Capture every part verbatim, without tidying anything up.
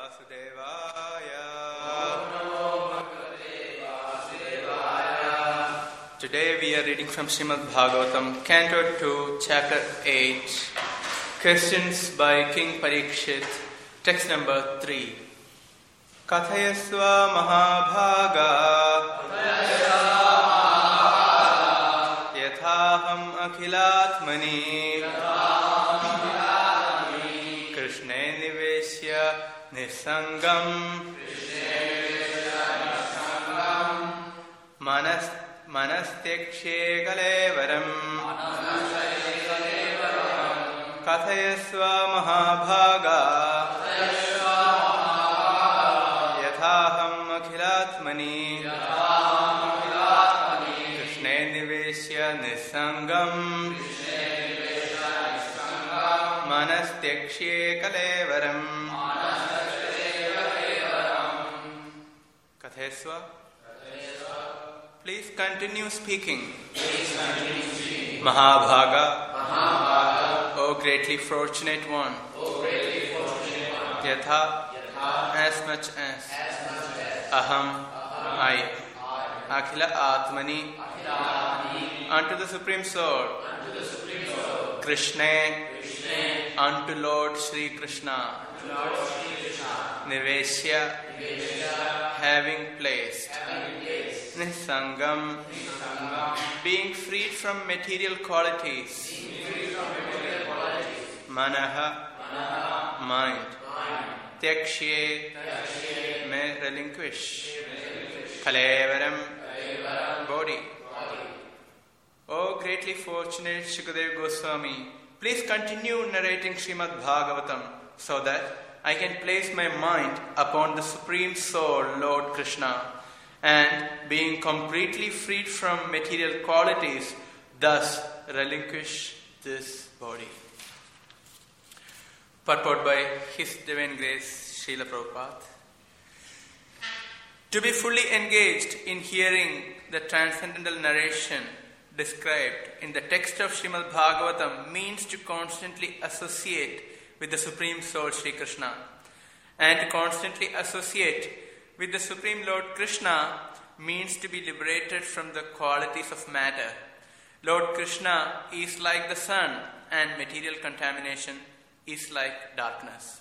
Vasudevaya. Today we are reading from Srimad Bhagavatam, Canto two, Chapter eight, Questions by King Parikshit, text number three. Kathayasva Mahabhaga Yathaham Akhilatmani Krishne Niveshya Nisangam Manas Manastekshe Kalevaram Kathayasva Mahabhaga Yathaham Akhilatmani Krishne Niveshya Nisangam Manastekshe Kalevaram Kathayasva. Please continue speaking. Please continue speaking. Mahabhaga, Mahabhaga, O greatly fortunate one. O greatly fortunate one. Yatha, Yatha, as much as. as much as. Aham, I. I. Akhila Atmani, Akhila Atmani, unto the Supreme Soul. unto the Supreme Soul. Krishna, Krishna, unto Lord Sri Krishna. unto Lord Sri Krishna. Niveshya, Niveshya, having placed. having placed. Nisangam, Nisangam, being freed from material qualities. being free from material qualities. Manaha, Manaha, mind. mind. Tyakshe, Takshe, may relinquish. relinquish. Kalevaram, Kalevaram, body. body. O greatly fortunate Shukadeva Goswami, please continue narrating Srimad Bhagavatam so that I can place my mind upon the Supreme Soul, Lord Krishna, and being completely freed from material qualities, thus relinquish this body. Purport by His Divine Grace, Srila Prabhupada. To be fully engaged in hearing the transcendental narration described in the text of Srimad Bhagavatam means to constantly associate with the Supreme Soul Sri Krishna. And to constantly associate with the Supreme Lord Krishna means to be liberated from the qualities of matter. Lord Krishna is like the sun, and material contamination is like darkness.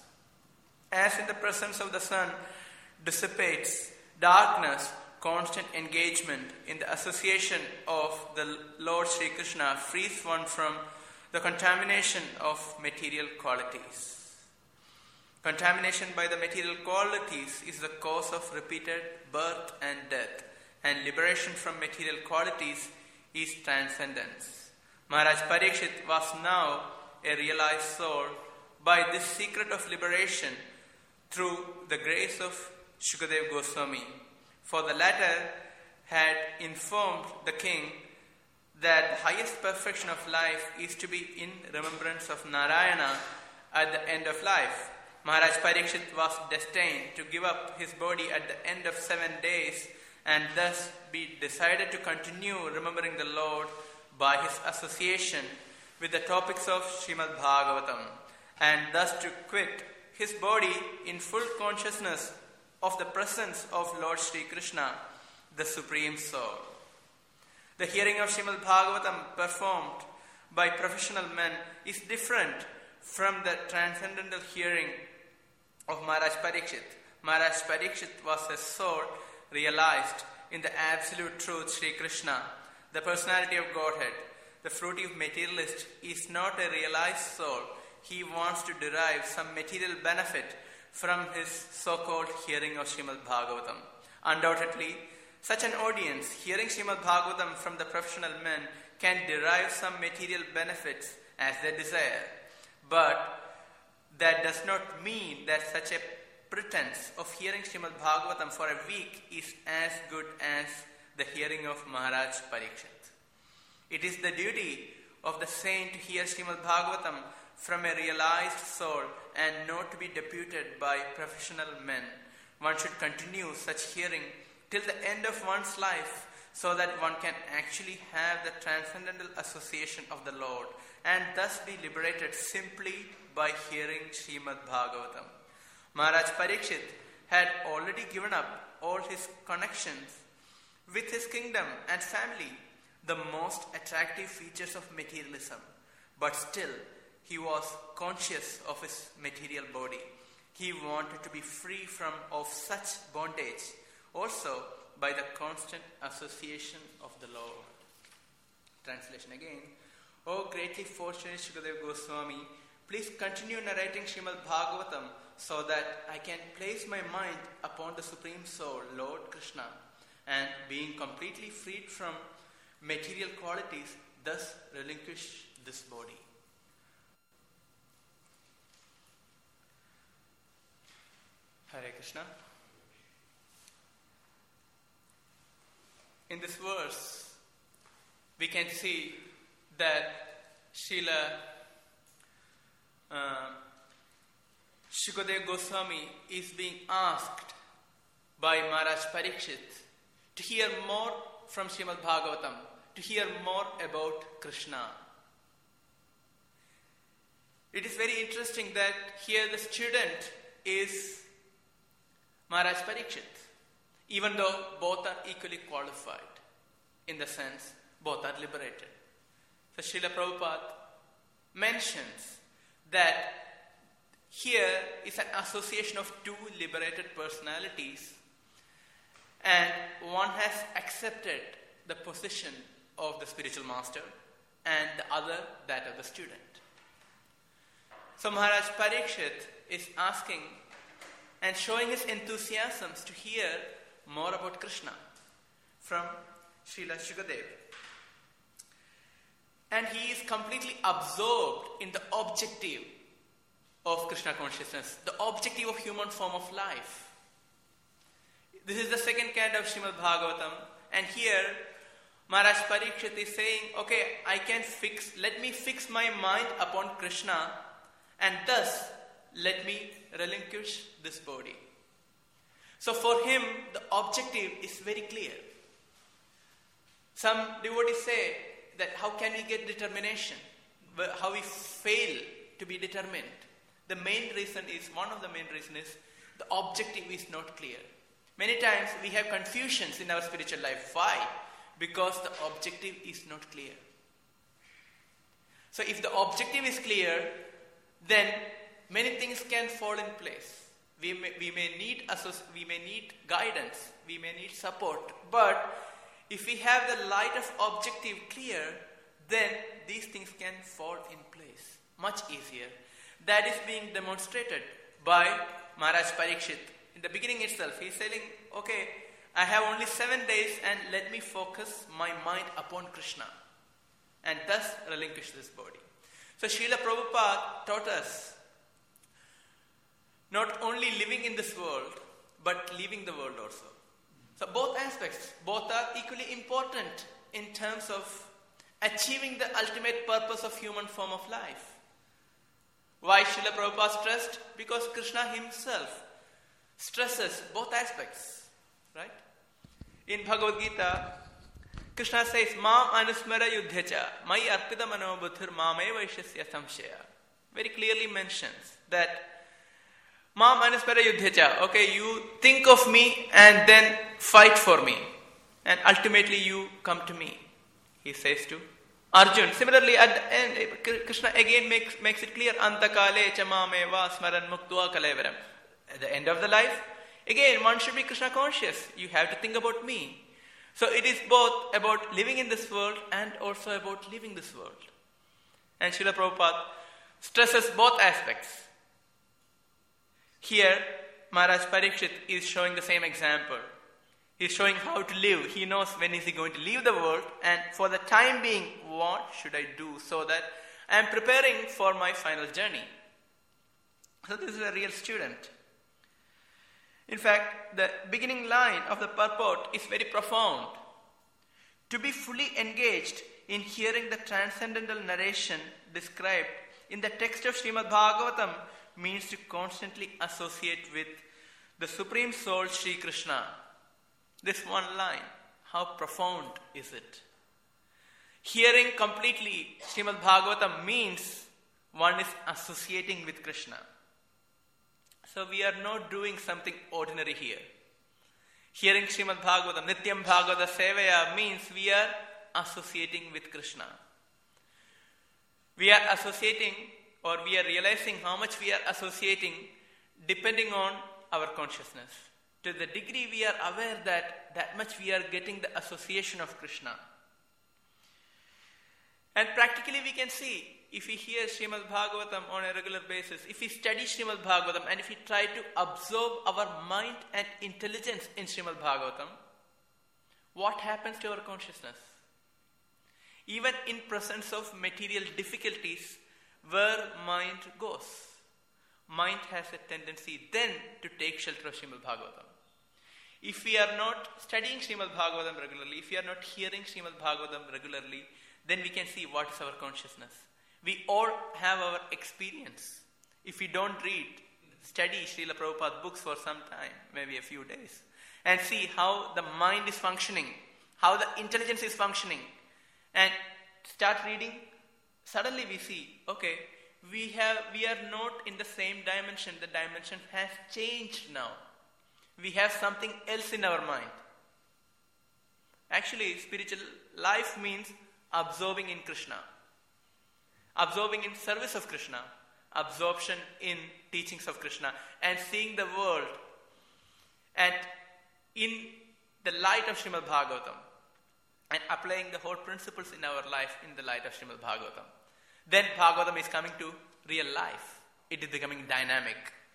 As in the presence of the sun dissipates darkness, constant engagement in the association of the Lord Sri Krishna frees one from the contamination of material qualities. Contamination by the material qualities is the cause of repeated birth and death, and liberation from material qualities is transcendence. Maharaj Parikshit was now a realized soul by this secret of liberation through the grace of Shukadeva Goswami. For the latter had informed the king that the highest perfection of life is to be in remembrance of Narayana at the end of life. Maharaj Parikshit was destined to give up his body at the end of seven days and thus be decided to continue remembering the Lord by his association with the topics of Srimad Bhagavatam, and thus to quit his body in full consciousness of the presence of Lord Sri Krishna, the Supreme Soul. The hearing of Srimad Bhagavatam performed by professional men is different from the transcendental hearing of Maharaj Parikshit. Maharaj Parikshit was a soul realized in the absolute truth Sri Krishna, the personality of Godhead. The fruitive materialist is not a realized soul. He wants to derive some material benefit from his so-called hearing of Srimad Bhagavatam. Undoubtedly, such an audience hearing Srimad Bhagavatam from the professional men can derive some material benefits as they desire. But that does not mean that such a pretense of hearing Srimad Bhagavatam for a week is as good as the hearing of Maharaj Parikshit. It is the duty of the saint to hear Srimad Bhagavatam from a realized soul and not to be deputed by professional men. One should continue such hearing till the end of one's life so that one can actually have the transcendental association of the Lord and thus be liberated simply by hearing Srimad Bhagavatam. Maharaj Parikshit had already given up all his connections with his kingdom and family, the most attractive features of materialism, but still he was conscious of his material body. He wanted to be free from of such bondage, also by the constant association of the Lord. Translation again. O greatly fortunate Shukadeva Goswami, please continue narrating Srimad Bhagavatam so that I can place my mind upon the Supreme Soul, Lord Krishna, and being completely freed from material qualities, thus relinquish this body. Hare Krishna. In this verse, we can see that Srila uh, Shukadeva Goswami is being asked by Maharaj Parikshit to hear more from Srimad Bhagavatam, to hear more about Krishna. It is very interesting that here the student is Maharaj Parikshit, even though both are equally qualified, in the sense both are liberated. So Srila Prabhupada mentions that here is an association of two liberated personalities, and one has accepted the position of the spiritual master and the other that of the student. So Maharaj Parikshit is asking and showing his enthusiasms to hear more about Krishna from Srila Shukadeva. And he is completely absorbed in the objective of Krishna consciousness, the objective of human form of life. This is the second canto of Srimad Bhagavatam, and here Maharaj Parikshit is saying, okay, I can fix, let me fix my mind upon Krishna, and thus let me relinquish this body. So for him, the objective is very clear. Some devotees say that how can we get determination? How we fail to be determined? The main reason is, one of the main reasons is, the objective is not clear. Many times we have confusions in our spiritual life. Why? Because the objective is not clear. So if the objective is clear, then many things can fall in place. We may, we may need associ- we may need guidance, we may need support, but if we have the light of objective clear, then these things can fall in place much easier. That is being demonstrated by Maharaj Parikshit. In the beginning itself, he is saying, okay, I have only seven days and let me focus my mind upon Krishna and thus relinquish this body. So Srila Prabhupada taught us not only living in this world, but leaving the world also. So both aspects, both are equally important in terms of achieving the ultimate purpose of human form of life. Why Srila Prabhupada stressed? Because Krishna himself stresses both aspects, right? In Bhagavad Gita, Krishna says, Mam anusmara yudhyacha, mai arpita mano buddhir mamai vaishasya samshaya. Very clearly mentions that Mam anusmara yudhyacha, okay, you think of me and then fight for me. And ultimately you come to me, he says to Arjun. Similarly, at the end, Krishna again makes, makes it clear, Antakale chamameva smaran muktva kalevaram. At the end of the life, again, one should be Krishna conscious. You have to think about me. So it is both about living in this world and also about leaving this world. And Srila Prabhupada stresses both aspects. Here, Maharaj Parikshit is showing the same example. He is showing how to live. He knows when is he going to leave the world, and for the time being, what should I do so that I am preparing for my final journey. So this is a real student. In fact, the beginning line of the purport is very profound. To be fully engaged in hearing the transcendental narration described in the text of Srimad Bhagavatam means to constantly associate with the Supreme Soul, Sri Krishna. This one line, how profound is it? Hearing completely Srimad Bhagavatam means one is associating with Krishna. So we are not doing something ordinary here. Hearing Srimad Bhagavatam, Nityam Bhagavata Sevaya means we are associating with Krishna. We are associating, or we are realizing how much we are associating depending on our consciousness. To the degree we are aware that, that much we are getting the association of Krishna. And practically we can see, if we hear Srimad Bhagavatam on a regular basis, if we study Srimad Bhagavatam and if we try to absorb our mind and intelligence in Srimad Bhagavatam, what happens to our consciousness? Even in presence of material difficulties, where mind goes, mind has a tendency then to take shelter of Srimad Bhagavatam. If we are not studying Srimad Bhagavatam regularly, if we are not hearing Srimad Bhagavatam regularly, then we can see what is our consciousness. We all have our experience. If we don't read, study Srila Prabhupada books for some time, maybe a few days, and see how the mind is functioning, how the intelligence is functioning, and start reading, suddenly we see, okay, we have we are not in the same dimension. The dimension has changed now. We have something else in our mind. Actually, spiritual life means absorbing in Krishna, absorbing in service of Krishna, absorption in teachings of Krishna, and seeing the world and in the light of Srimad Bhagavatam, and applying the whole principles in our life in the light of Srimad Bhagavatam. Then Bhagavatam is coming to real life. It is becoming dynamic.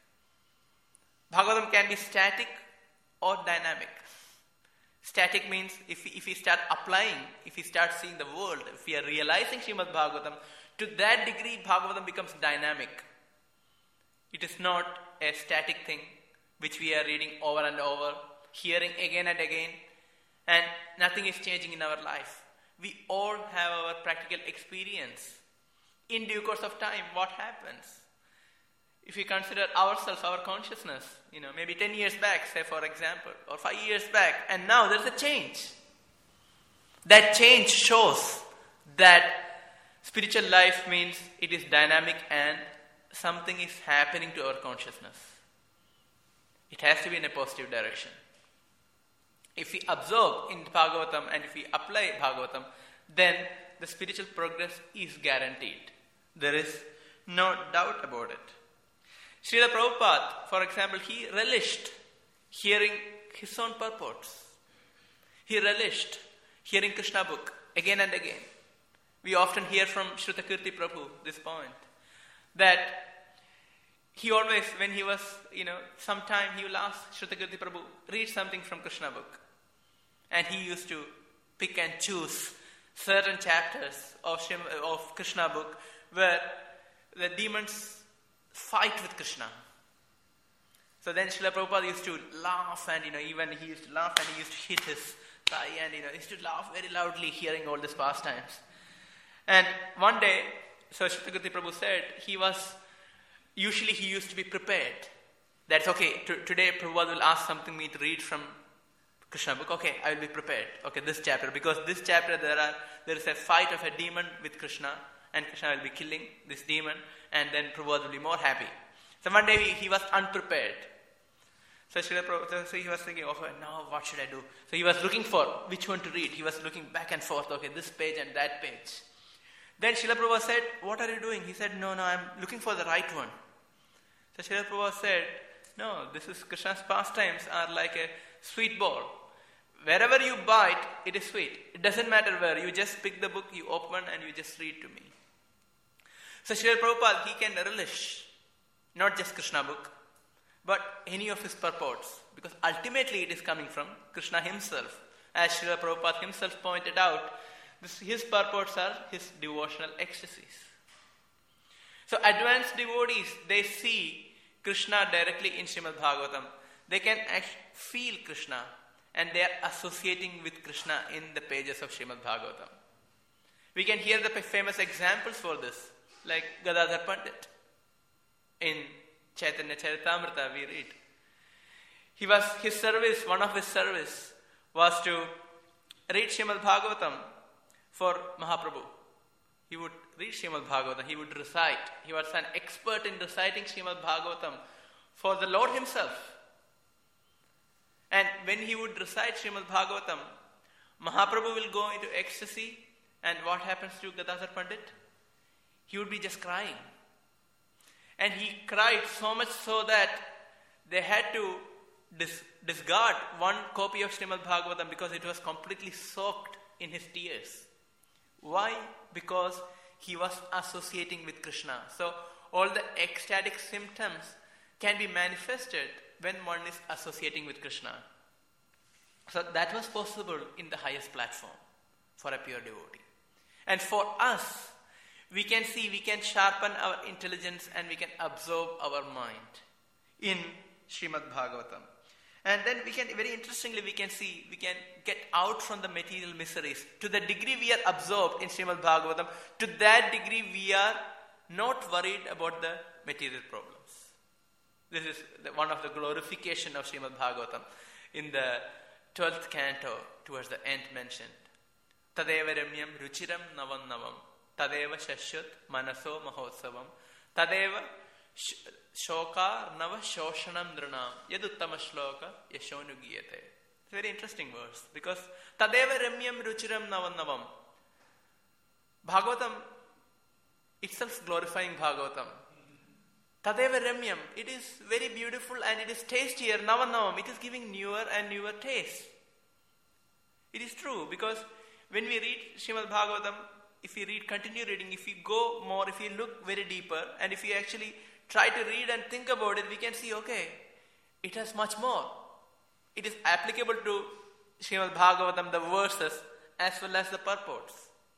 Bhagavatam can be static or dynamic. Static means if we, if we start applying, if we start seeing the world, if we are realizing Srimad Bhagavatam, to that degree Bhagavatam becomes dynamic. It is not a static thing which we are reading over and over, hearing again and again, and nothing is changing in our life. We all have our practical experience. In due course of time, what happens? If we consider ourselves, our consciousness, you know, maybe ten years back, say for example, or five years back, and now there's a change. That change shows that spiritual life means it is dynamic and something is happening to our consciousness. It has to be in a positive direction. If we absorb in Bhagavatam and if we apply Bhagavatam, then the spiritual progress is guaranteed. There is no doubt about it. Srila Prabhupada, for example, he relished hearing his own purports. He relished hearing Krishna book again and again. We often hear from Shrutakirti Prabhu this point, that he always, when he was, you know, sometime he will ask Shrutakirti Prabhu, read something from Krishna book. And he used to pick and choose certain chapters of, Srim, of Krishna book where the demons fight with Krishna. So then Srila Prabhupada used to laugh, and you know, even he used to laugh and he used to hit his thigh, and you know, he used to laugh very loudly hearing all these pastimes. And one day, so Shrutakirti Prabhu said, he was, usually he used to be prepared. That's okay, t- today Prabhupada will ask something me to read from Krishna book. Okay, I will be prepared. Okay, this chapter, because this chapter there are there is a fight of a demon with Krishna, and Krishna will be killing this demon, and then Prabhupada will be more happy. So one day he, he was unprepared. So, Srila so he was thinking, okay, now what should I do? So he was looking for which one to read. He was looking back and forth, okay, this page and that page. Then Srila Prabhupada said, what are you doing? He said, no, no, I'm looking for the right one. So Srila Prabhupada said, no, this is Krishna's pastimes are like a sweet ball. Wherever you bite, it is sweet. It doesn't matter where. You just pick the book, you open, and you just read to me. So Srila Prabhupada, he can relish not just Krishna book, but any of his purports, because ultimately it is coming from Krishna himself. As Srila Prabhupada himself pointed out, this, his purports are his devotional ecstasies. So advanced devotees, they see Krishna directly in Srimad Bhagavatam. They can actually feel Krishna, and they are associating with Krishna in the pages of Srimad Bhagavatam. We can hear the famous examples for this, like Gadadhar Pandit. In Chaitanya Charitamrita we read, he was, his service, one of his service was to read Srimad Bhagavatam for Mahaprabhu. He would read Srimad Bhagavatam, he would recite. He was an expert in reciting Srimad Bhagavatam for the Lord himself. And when he would recite Srimad Bhagavatam, Mahaprabhu will go into ecstasy, and what happens to Gadadhar Pandit? He would be just crying. And he cried so much so that they had to dis- discard one copy of Srimad Bhagavatam because it was completely soaked in his tears. Why? Because he was associating with Krishna. So all the ecstatic symptoms can be manifested when one is associating with Krishna. So that was possible in the highest platform for a pure devotee. And for us, we can see, we can sharpen our intelligence and we can absorb our mind in Srimad Bhagavatam. And then we can, very interestingly, we can see, we can get out from the material miseries. To the degree we are absorbed in Srimad Bhagavatam, to that degree we are not worried about the material problems. This is the, one of the glorification of Srimad Bhagavatam. In the twelfth canto, towards the end mentioned, Tadeva Ramyam Ruchiram Navam Navam, Tadeva Shashyut Manaso Mahotsavam, Tadeva Shokar Nava Shoshanam Dranam, Yaduttama Shloka Yashonugiyate. It's a very interesting verse because Tadeva Ramyam Ruchiram Navam Navam. Bhagavatam itself glorifying Bhagavatam. Tadeva Ramyam, it is very beautiful and it is tastier. Navam Navam, it is giving newer and newer taste. It is true because when we read Srimad Bhagavatam, if we read, continue reading, if we go more, if we look very deeper, and if we actually try to read and think about it, we can see, okay, it has much more. It is applicable to Srimad Bhagavatam, the verses, as well as the purports.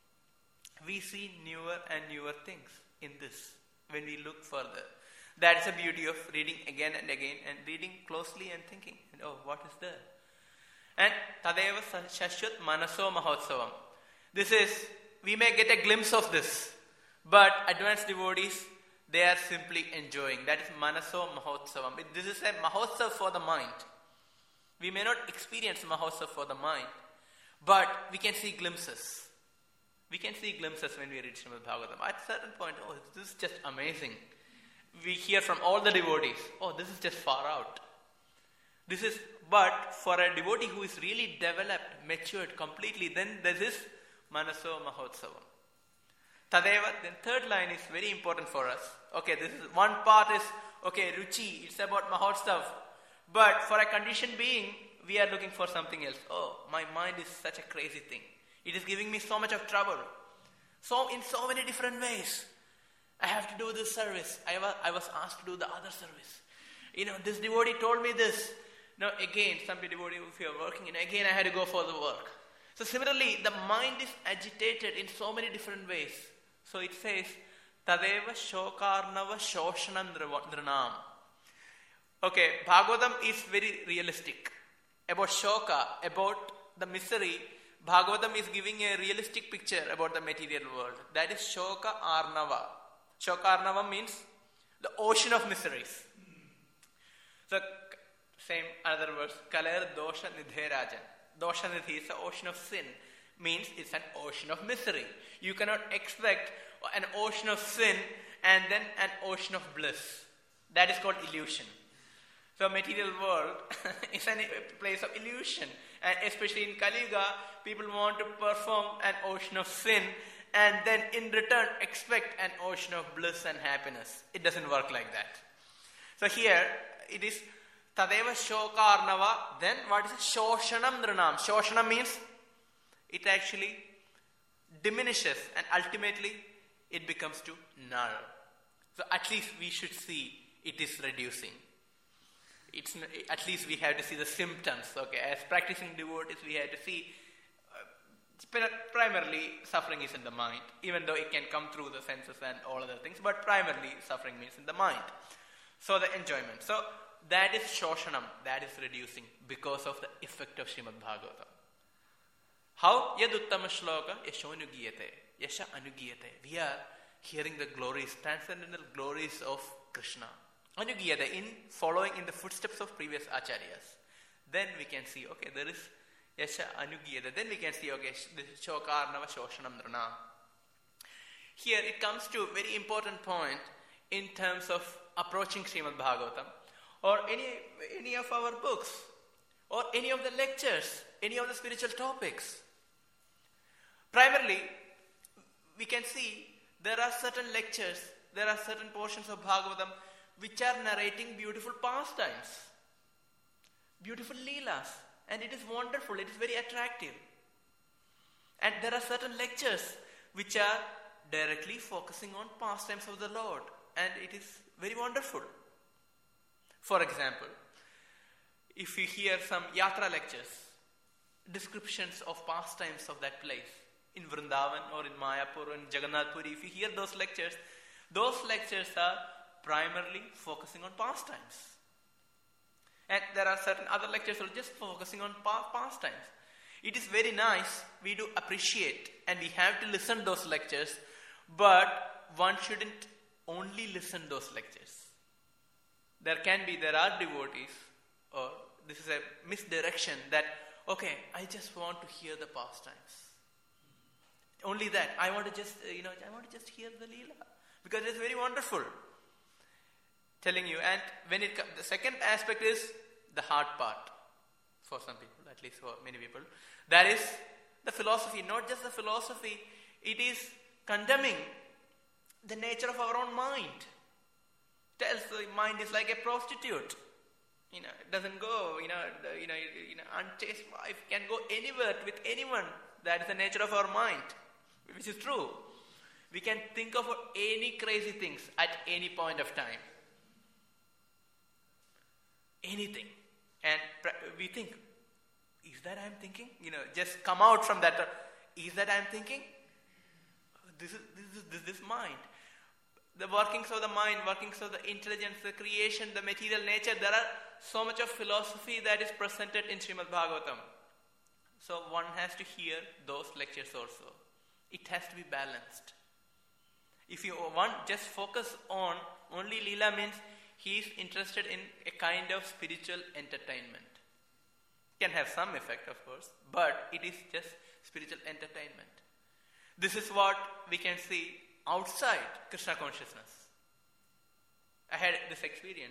We see newer and newer things in this when we look further. That is the beauty of reading again and again and reading closely and thinking, and oh, what is there? And Tadeva Shashyut Manaso Mahotsavam. This is, we may get a glimpse of this, but advanced devotees, they are simply enjoying. That is Manaso Mahotsavam. This is a Mahotsav for the mind. We may not experience Mahotsav for the mind, but we can see glimpses. We can see glimpses when we read Srimad Bhagavatam. At a certain point, oh, this is just amazing. We hear from all the devotees, oh, this is just far out. This is, but for a devotee who is really developed, matured completely, then this is Manaso Mahotsavam. Tadeva, then third line is very important for us. Okay, this is one part is, okay, Ruchi, it's about Mahotsav. But for a conditioned being, we are looking for something else. Oh, my mind is such a crazy thing. It is giving me so much of trouble. So, in so many different ways. I have to do this service. I was, I was asked to do the other service. You know, this devotee told me this. Now, again, some devotee, if you are working, and again I had to go for the work. So, similarly, the mind is agitated in so many different ways. So, it says, Tadeva Shokarnava Shoshanam Dranam. Okay, Bhagavatam is very realistic. About Shoka, about the misery, Bhagavatam is giving a realistic picture about the material world. That is Shoka Arnava. Shoka Arnava means the ocean of miseries. So, same another verse, Kaler Dosha Nidherajan. Dosha Nidhi is the ocean of sin. Means it's an ocean of misery. You cannot expect an ocean of sin and then an ocean of bliss. That is called illusion. So material world is a place of illusion. And especially in Kali Yuga, people want to perform an ocean of sin and then in return expect an ocean of bliss and happiness. It doesn't work like that. So here it is Tadeva Shoka Arnava, then what is it? Shoshanam Dranam. Shoshanam means it actually diminishes and ultimately it becomes to null. So at least we should see it is reducing. It's at least we have to see the symptoms. Okay, as practicing devotees, we have to see uh, primarily suffering is in the mind, even though it can come through the senses and all other things. But primarily suffering means in the mind. So the enjoyment. So that is Shoshanam. That is reducing because of the effect of Srimad Bhagavatam. How? Yaduttama Shloka Yashonugiyate. Yasha Anugiyate. We are hearing the glories, transcendental glories of Krishna. Anugiyate, in following in the footsteps of previous acharyas. Then we can see, okay, there is Yasha Anugiyate. Then we can see, okay, this is Shokarnava Shoshanam Drana. Here it comes to a very important point in terms of approaching Srimad Bhagavatam. or any, any of our books, or any of the lectures, any of the spiritual topics. Primarily, we can see there are certain lectures, there are certain portions of Bhagavatam which are narrating beautiful pastimes, beautiful leelas, and it is wonderful, it is very attractive. And there are certain lectures which are directly focusing on pastimes of the Lord, and it is very wonderful. For example, if you hear some yatra lectures, descriptions of pastimes of that place, in Vrindavan or in Mayapur or in Jagannath Puri, if you hear those lectures, those lectures are primarily focusing on pastimes. And there are certain other lectures that are just focusing on pa- pastimes. It is very nice, we do appreciate, and we have to listen to those lectures, but one shouldn't only listen to those lectures. There can be, there are devotees, or this is a misdirection that, okay, I just want to hear the pastimes. Only that. I want to just, uh, you know, I want to just hear the Leela. Because it's very wonderful. Telling you. And when it comes, the second aspect is the hard part. For some people, at least for many people. That is the philosophy. Not just the philosophy. It is condemning the nature of our own mind. Tells the mind is like a prostitute. You know, it doesn't go, you know, the, you know, you know, unchaste wife can go anywhere with anyone. That is the nature of our mind. Which is true. We can think of any crazy things at any point of time. Anything. And we think, is that I'm thinking? You know, just come out from that. Uh, is that I'm thinking? This is this is this, this mind. The workings of the mind, workings of the intelligence, the creation, the material nature. There are so much of philosophy that is presented in Srimad Bhagavatam. So one has to hear those lectures also. It has to be balanced. If you want just focus on only Leela, means he is interested in a kind of spiritual entertainment. Can have some effect, of course, but it is just spiritual entertainment. This is what we can see outside Krishna consciousness. I had this experience.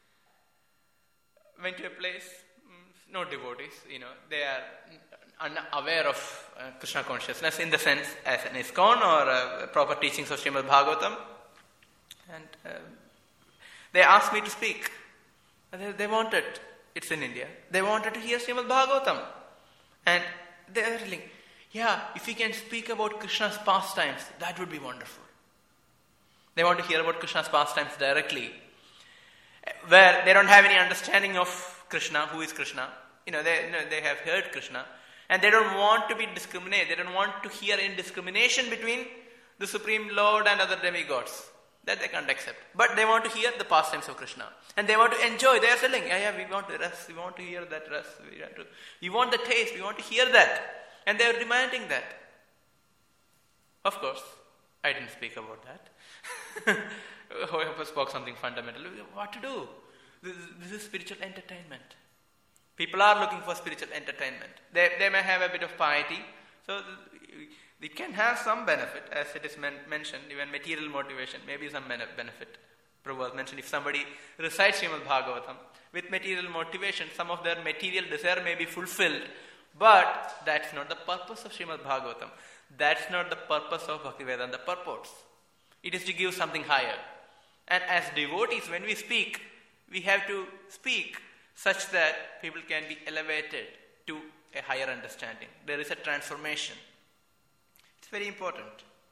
Went to a place, no devotees, you know, they are unaware of uh, Krishna consciousness in the sense as an ISKCON or uh, proper teachings of Srimad Bhagavatam. And uh, they asked me to speak. They, they wanted, it's in India, they wanted to hear Srimad Bhagavatam. And they were telling, yeah, if we can speak about Krishna's pastimes, that would be wonderful. They want to hear about Krishna's pastimes directly, where they don't have any understanding of Krishna, who is Krishna. You know, they, you know, they have heard Krishna. And they don't want to be discriminated. They don't want to hear any discrimination between the Supreme Lord and other demigods. That they can't accept. But they want to hear the pastimes of Krishna. And they want to enjoy. They are telling, yeah, yeah, we want the rest. We want to hear that rest. We want, to, we want the taste. We want to hear that. And they are demanding that. Of course, I didn't speak about that. Whoever spoke something fundamental. What to do? This, this is spiritual entertainment. People are looking for spiritual entertainment. They, they may have a bit of piety. So they can have some benefit, as it is men- mentioned, even material motivation, maybe some benefit. Prabhupada mentioned if somebody recites Srimad Bhagavatam with material motivation, some of their material desire may be fulfilled. But that's not the purpose of Srimad Bhagavatam. That's not the purpose of Bhaktivedanta purports. It is to give something higher. And as devotees, when we speak, we have to speak such that people can be elevated to a higher understanding. There is a transformation. It's very important.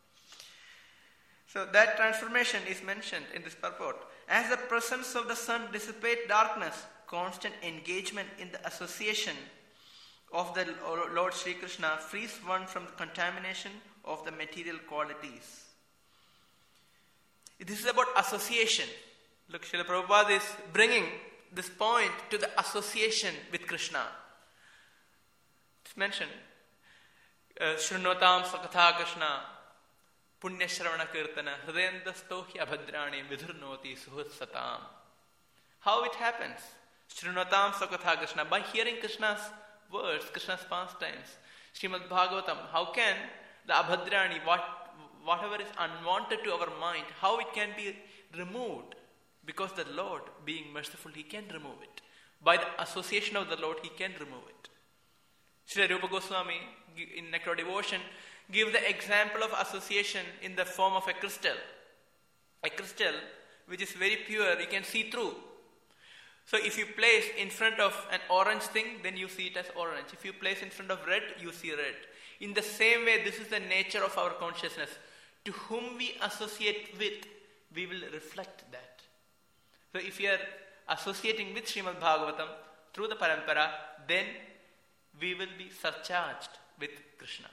So that transformation is mentioned in this purport. As the presence of the sun dissipates darkness, constant engagement in the association of the Lord Sri Krishna frees one from the contamination of the material qualities. This is about association. Look, Srila Prabhupada is bringing this point to the association with Krishna. It's mentioned. Shrunotam sakatha Krishna punya shravana kirtana hridayandasto hi abhadrani vidhurnoti suhut satam. How it happens? Shrunotam sakatha Krishna. By hearing Krishna's words, Krishna's pastimes, Srimad Bhagavatam, how can the abhadrani, what, whatever is unwanted to our mind, how it can be removed? Because the Lord, being merciful, He can remove it. By the association of the Lord, He can remove it. Srila Rupa Goswami, in Nectar Devotion, give the example of association in the form of a crystal. A crystal which is very pure, you can see through. So if you place in front of an orange thing, then you see it as orange. If you place in front of red, you see red. In the same way, this is the nature of our consciousness. To whom we associate with, we will reflect that. So if you are associating with Srimad Bhagavatam through the parampara, then we will be surcharged with Krishna.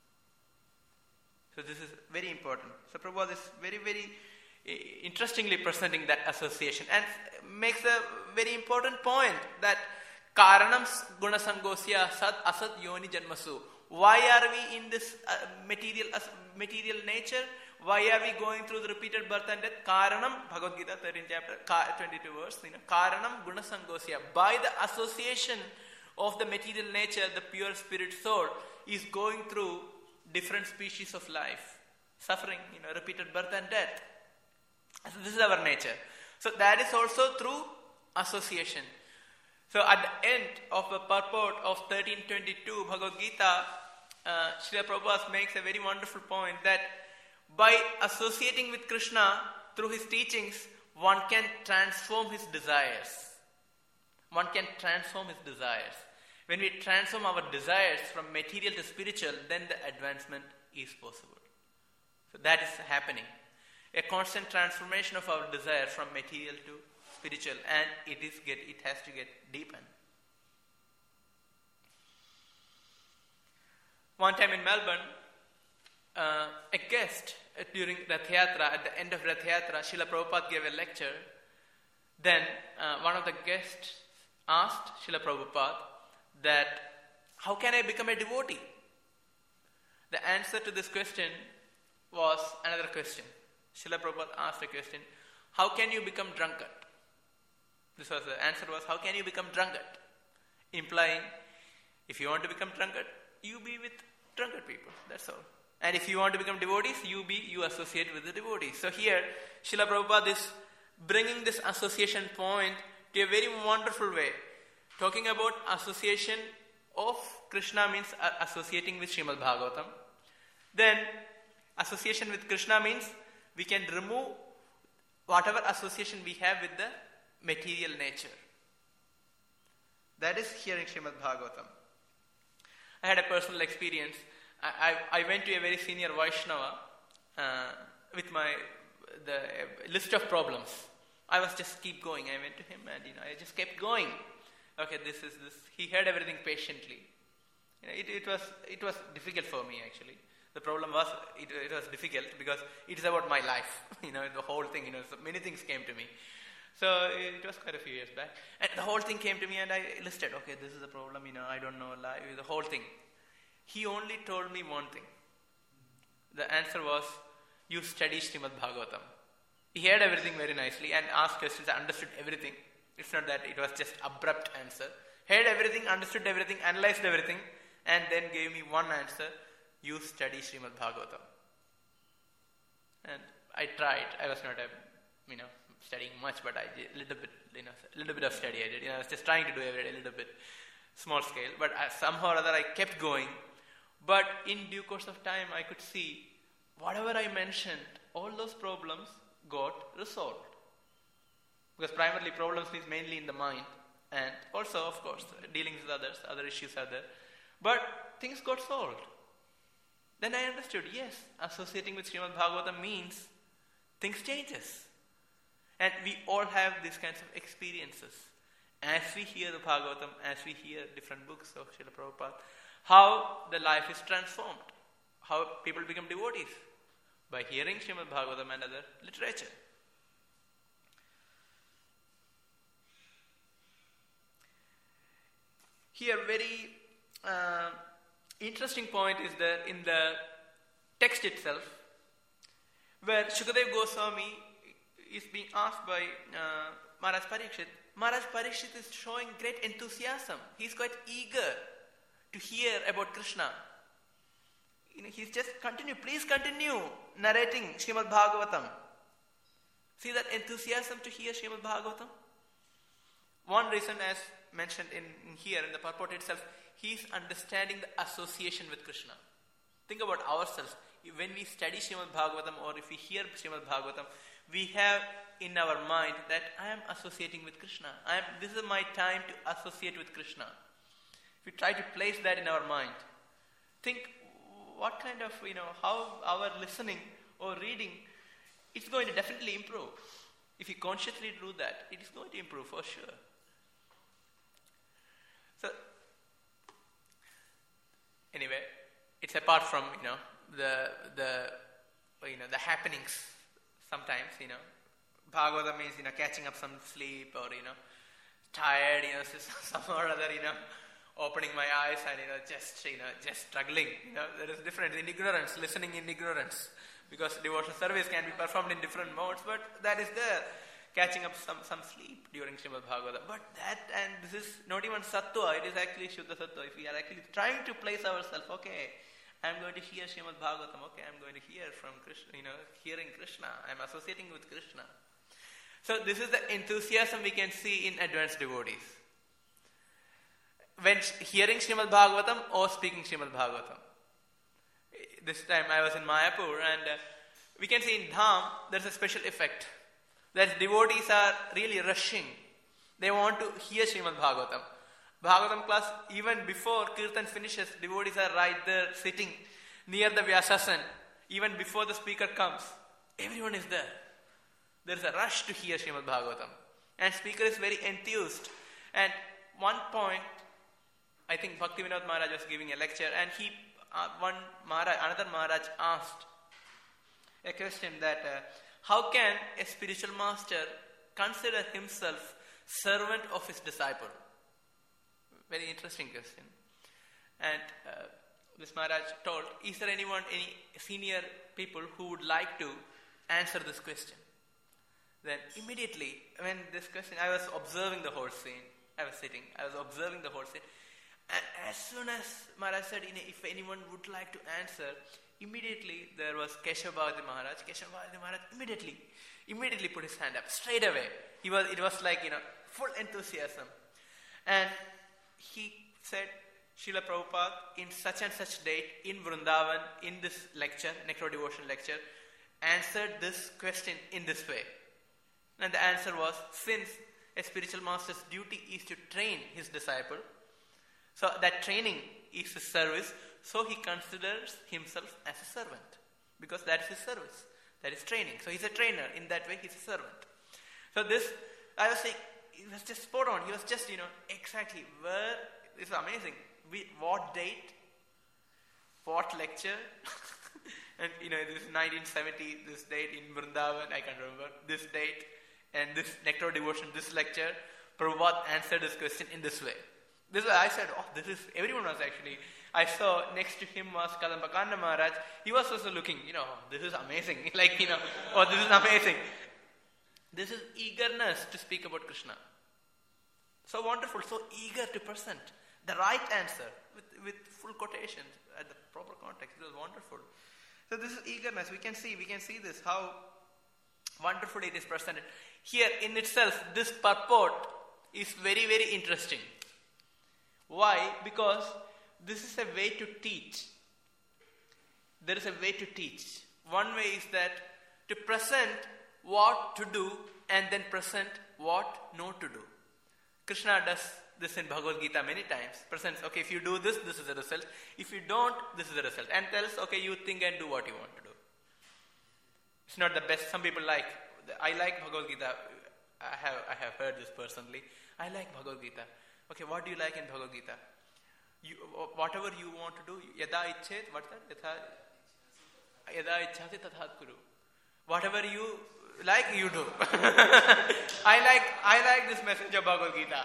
So this is very important. So Prabhupada is very, very interestingly presenting that association and makes a very important point that Karanam Gunasangosya Sat Asat Yoni Janmasu. Why are we in this uh, material uh, material nature? Why are we going through the repeated birth and death? Karanam, Bhagavad Gita, thirteenth chapter, twenty-two verse. You know, Karanam Gunasangosya. By the association of the material nature, the pure spirit soul is going through different species of life, suffering, you know, repeated birth and death. So this is our nature. So that is also through association. So at the end of the purport of thirteen twenty-two Bhagavad Gita, uh, Srila Prabhupada makes a very wonderful point that by associating with Krishna through his teachings, one can transform his desires. One can transform his desires. When we transform our desires from material to spiritual, then the advancement is possible. So that is happening. A constant transformation of our desire from material to spiritual, and it is get it has to get deepened. One time in Melbourne, uh, a guest uh, during Rath Yatra, at the end of Rath Yatra, Srila Prabhupada gave a lecture. Then uh, one of the guests asked Srila Prabhupada that, how can I become a devotee? The answer to this question was another question. Srila Prabhupada asked a question, how can you become drunkard? This was the answer was, how can you become drunkard? Implying, if you want to become drunkard, you be with drunkard people, that's all. And if you want to become devotees, you be, you associate with the devotees. So here, Srila Prabhupada is bringing this association point to a very wonderful way. Talking about association of Krishna means associating with Srimad Bhagavatam. Then, association with Krishna means we can remove whatever association we have with the material nature. That is hearing Srimad Bhagavatam. I had a personal experience. I, I, I went to a very senior Vaishnava uh, with my the uh, list of problems. I was just keep going. I went to him and you know I just kept going. Okay, this is this. He heard everything patiently. You know, it, it was it was difficult for me actually. The problem was it, it was difficult because it is about my life. You know, the whole thing. You know, so many things came to me. So it was quite a few years back, and the whole thing came to me, and I listed. Okay, this is the problem. You know, I don't know life. The whole thing. He only told me one thing. The answer was, you study Srimad Bhagavatam. He heard everything very nicely and asked questions, understood everything. It's not that it was just abrupt answer. Heard everything, understood everything, analyzed everything, and then gave me one answer. You study Srimad Bhagavatam. And I tried. I was not, a, you know, studying much, but I did a little bit, you know, a little bit of study I did. You know, I was just trying to do every day a little bit, small scale. But I, somehow or other I kept going. But in due course of time, I could see whatever I mentioned, all those problems got resolved. Because primarily problems means mainly in the mind, and also, of course, dealings with others, other issues are there. But things got solved. Then I understood, yes, associating with Srimad Bhagavatam means things changes. And we all have these kinds of experiences. As we hear the Bhagavatam, as we hear different books of Srila Prabhupada, how the life is transformed, how people become devotees by hearing Srimad Bhagavatam and other literature. Here, very uh, interesting point is that in the text itself, where Shukadeva Goswami is being asked by uh, Maharaj Parikshit, Maharaj Parikshit is showing great enthusiasm. He is quite eager to hear about Krishna. You know, he's just continue, please continue narrating Srimad Bhagavatam. See that enthusiasm to hear Srimad Bhagavatam? One reason, as mentioned in, in here in the purport itself, he is understanding the association with Krishna. Think about ourselves. When we study Srimad Bhagavatam or if we hear Srimad Bhagavatam, we have in our mind that I am associating with Krishna. I am, this is my time to associate with Krishna. If we try to place that in our mind, think what kind of, you know, how our listening or reading, it's going to definitely improve. If you consciously do that, it is going to improve for sure. So, anyway, it's apart from, you know, the the you know the happenings. Sometimes, you know, Bhagavatam means, you know, catching up some sleep or, you know, tired, you know, some or other, you know, opening my eyes and, you know, just, you know, just struggling. You know, there is difference in ignorance, listening in ignorance. Because devotional service can be performed in different modes, but that is there. Catching up some, some sleep during Srimad Bhagavatam. But that, and this is not even sattva, it is actually Shuddha sattva. If we are actually trying to place ourselves, okay, I'm going to hear Srimad Bhagavatam, okay, I'm going to hear from Krishna, you know, hearing Krishna, I'm associating with Krishna. So this is the enthusiasm we can see in advanced devotees. When hearing Srimad Bhagavatam or speaking Srimad Bhagavatam. This time I was in Mayapur and uh, we can see in Dham there's a special effect. That devotees are really rushing. They want to hear Srimad Bhagavatam. Bhagavatam class, even before Kirtan finishes, devotees are right there sitting near the Vyasasan. Even before the speaker comes, everyone is there. There is a rush to hear Srimad Bhagavatam. And speaker is very enthused. And one point, I think Bhaktivinoda Maharaj was giving a lecture and he, uh, one Maharaj, another Maharaj asked a question that uh, how can a spiritual master consider himself servant of his disciple? Very interesting question. And uh, this Maharaj told, is there anyone, any senior people who would like to answer this question? Then immediately, when this question, I was observing the whole scene. I was sitting, I was observing the whole scene. And as soon as Maharaj said, if anyone would like to answer, immediately there was Keshavabhati Maharaj. Keshavabhati Maharaj immediately, immediately put his hand up, straight away. He was, it was like, you know, full enthusiasm. And he said, Srila Prabhupada, in such and such date, in Vrindavan, in this lecture, Nectar Devotion lecture, answered this question in this way. And the answer was, since a spiritual master's duty is to train his disciple, so that training is his service, so he considers himself as a servant. Because that is his service. That is training. So he's a trainer. In that way, he's a servant. So this, I was saying, it was just spot on. He was just, you know, exactly where, it's amazing. We, what date, what lecture, and, you know, this is nineteen seventy, this date in Vrindavan, I can't remember, this date, and this Nectar Devotion, this lecture, Prabhupada answered this question in this way. This is why I said, oh, this is, everyone was actually, I saw next to him was Kadampakanda Maharaj. He was also looking, you know, this is amazing. Like, you know, oh, this is amazing. This is eagerness to speak about Krishna. So wonderful, so eager to present the right answer with, with full quotations at the proper context. It was wonderful. So this is eagerness. We can see, we can see this, how wonderfully it is presented. Here in itself, this purport is very, very interesting. Why? Because this is a way to teach. There is a way to teach. One way is that to present what to do and then present what not to do. Krishna does this in Bhagavad Gita many times. Presents, okay, if you do this, this is the result. If you don't, this is the result. And tells, okay, you think and do what you want to do. It's not the best. Some people like, I like Bhagavad Gita. I have, I have heard this personally. I like Bhagavad Gita. Okay, what do you like in Bhagavad Gita? You, whatever you want to do, yada ichet, what's that? Yada, yada ichhati tathat kuru. Whatever you like, you do. I like I like this message of Bhagavad Gita.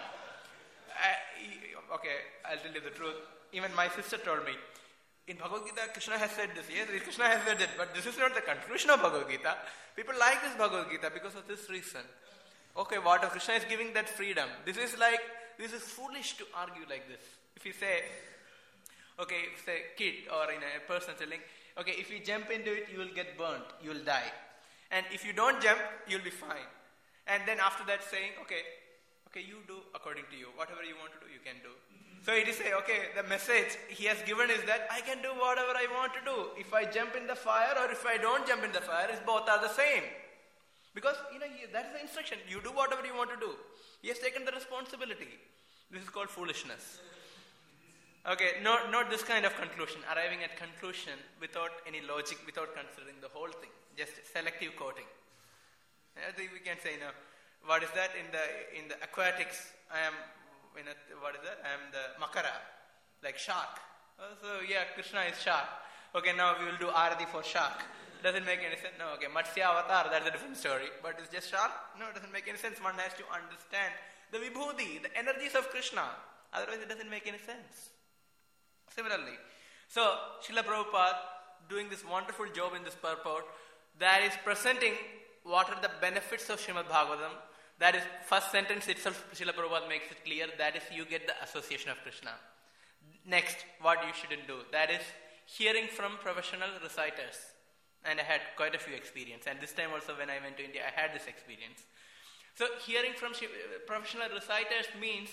I, okay, I'll tell you the truth. Even my sister told me, in Bhagavad Gita, Krishna has said this. Yes, Krishna has said it, but this is not the conclusion of Bhagavad Gita. People like this Bhagavad Gita because of this reason. Okay, what if Krishna is giving that freedom? This is like, this is foolish to argue like this. If you say, okay, if say kid or in a person telling, okay, if you jump into it, you will get burnt, you will die. And if you don't jump, you'll be fine. And then after that saying, okay, okay, you do according to you. Whatever you want to do, you can do. Mm-hmm. So it is say, okay, the message he has given is that I can do whatever I want to do. If I jump in the fire or if I don't jump in the fire, it's both are the same. Because, you know, he, that is the instruction. You do whatever you want to do. He has taken the responsibility. This is called foolishness. Okay, not, not this kind of conclusion, arriving at conclusion without any logic, without considering the whole thing. Just selective quoting. I think we can say, you know, what is that in the in the aquatics? I am, in a, what is that? I am the makara, like shark. Oh, so yeah, Krishna is shark. Okay, now we will do arati for shark. Doesn't make any sense. No, okay, Matsya Avatar, that's a different story. But it's just shark? No, it doesn't make any sense. One has to understand the vibhuti, the energies of Krishna. Otherwise it doesn't make any sense. Similarly, so Srila Prabhupada doing this wonderful job in this purport, that is presenting what are the benefits of Srimad Bhagavatam. That is, first sentence itself, Srila Prabhupada makes it clear, that is, you get the association of Krishna. Next, what you shouldn't do, that is, hearing from professional reciters. And I had quite a few experience. And this time also when I went to India, I had this experience. So, hearing from professional reciters means,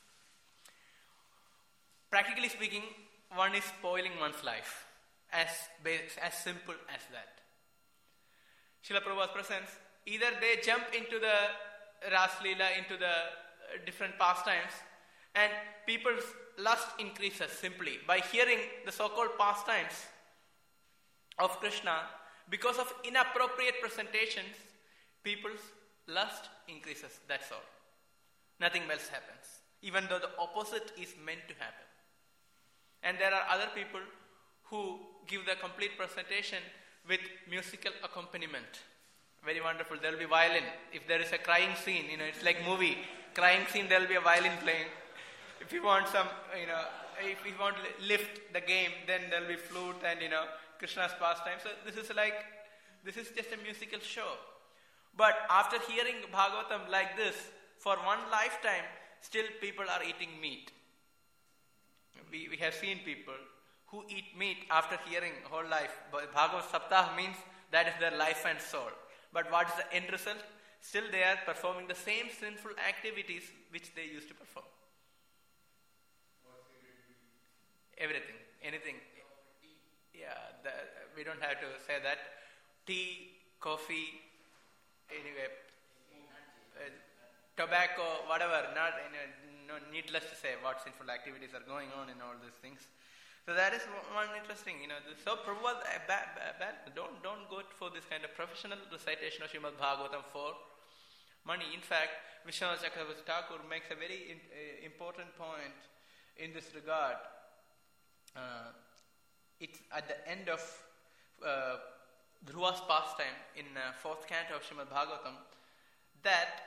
practically speaking, one is spoiling one's life. As, as simple as that. Srila Prabhupada presents, either they jump into the Ras Leela, into the different pastimes, and people's lust increases simply by hearing the so-called pastimes of Krishna. Because of inappropriate presentations, people's lust increases. That's all. Nothing else happens. Even though the opposite is meant to happen. And there are other people who give the complete presentation with musical accompaniment. Very wonderful. There will be violin. If there is a crying scene, you know, it's like movie. Crying scene, there will be a violin playing. If you want some, you know, if you want to lift the game, then there will be flute and, you know, Krishna's pastime. So this is like, this is just a musical show. But after hearing Bhagavatam like this, for one lifetime, still people are eating meat. We, we have seen people who eat meat after hearing whole life. Bhagavad Saptah means that is their life and soul. But what is the end result? Still they are performing the same sinful activities which they used to perform. Everything, anything. Yeah, the, we don't have to say that. Tea, coffee, anyway, uh, tobacco, whatever. Not, you know, no, needless to say what sinful activities are going on in all these things. So that is one interesting, you know. So Prabhupada, bad, bad, don't don't go for this kind of professional recitation of Srimad Bhagavatam for money. In fact, Vishwanath Chakravarti Thakur makes a very in, uh, important point in this regard. Uh, it's at the end of uh, Dhruva's pastime in uh, fourth canto of Srimad Bhagavatam, that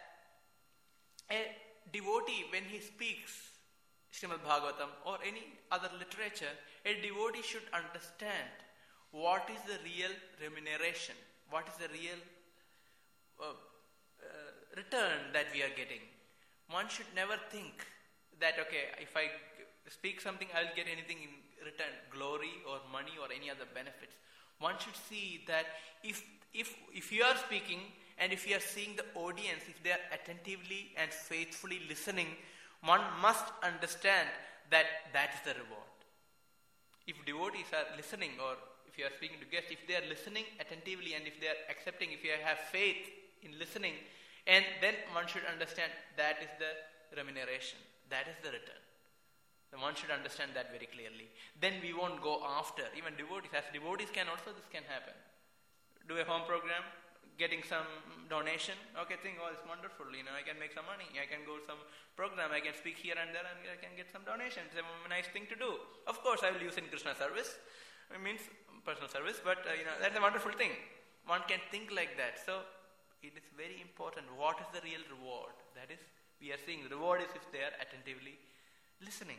a devotee, when he speaks Srimad Bhagavatam or any other literature, a devotee should understand what is the real remuneration, what is the real uh, uh, return that we are getting. One should never think that, okay, if I speak something, I'll get anything in return, glory or money or any other benefits. One should see that if if if you are speaking and if you are seeing the audience, if they are attentively and faithfully listening, one must understand that that is the reward. If devotees are listening, or if you are speaking to guests, if they are listening attentively and if they are accepting, if you have faith in listening, and then one should understand that is the remuneration, that is the return. Then one should understand that very clearly. Then we won't go after, even devotees, as devotees can also, this can happen. Do a home program, getting some donation, okay, think, oh, it's wonderful, you know, I can make some money, I can go some program, I can speak here and there and I can get some donation. It's a nice thing to do. Of course, I will use in Krishna service, it means personal service, but, uh, you know, that's a wonderful thing. One can think like that. So, it is very important. What is the real reward? That is, we are seeing the reward is if they are attentively listening.